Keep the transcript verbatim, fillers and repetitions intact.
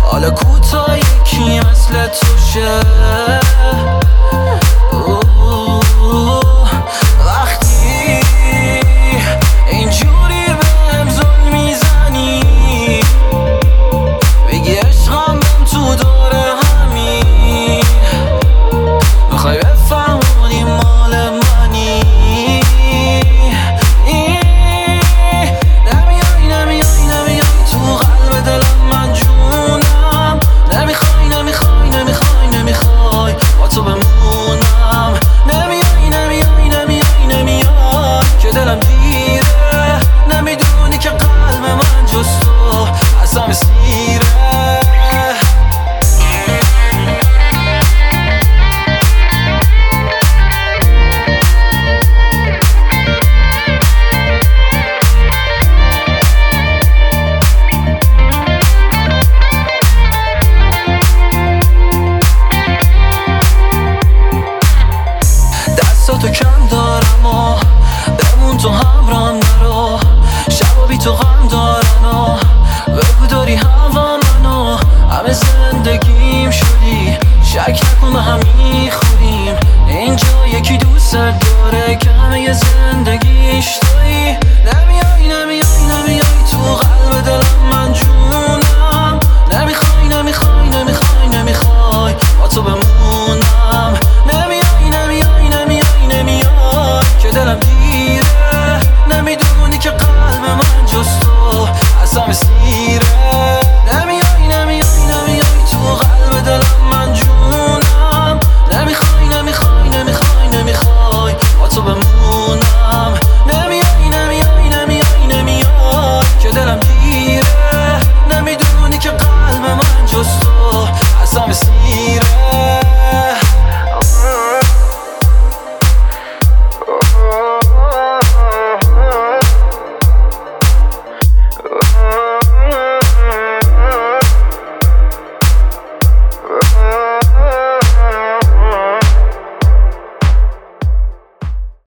حالا کوتا یکی مثل تو شه. وقتی اینجوری بهم ظلم میزنی، بگی عشقم بهم تو داره همین، میخوای بفهمونی مال منی. نمیای نمیای نمیای تو قلب دلم من جونم، نمیخوای نمیخوای نمیخوای نمیخوای با تو بمونم. نمیای نمیای نمیای نمیای که دلم دیره، نمیدونی که قلب من جز تو از همه سیره. دستاتو کم دارم و بمون تو همراه نرو، شبا بی تو غم دارن و بگو داری هوا منو، همه زندگیم شدی، شک نکن به هم میخوریم. اینجا یکی دوست داره که همه زندگیش تویی. نمیای نمیای نمیای تو قلب دلم من جونم، نمیخوای نمیخوای نمیخوای نمیخوای با تو بمونم. نمیای نمیای نمیای نمیای که دلم دیره، نمیدونی که قلب من جز تو از همه سیره. نمیای نمیای نمیای تو قلب دلم من جونم، نمیخوای نمیخوای نمیخوای نمیخوای با تو بمونم. نمیای نمیای نمیای نمیای که دلم دیره، نمیدونی که قلب من جز تو از همه سیره.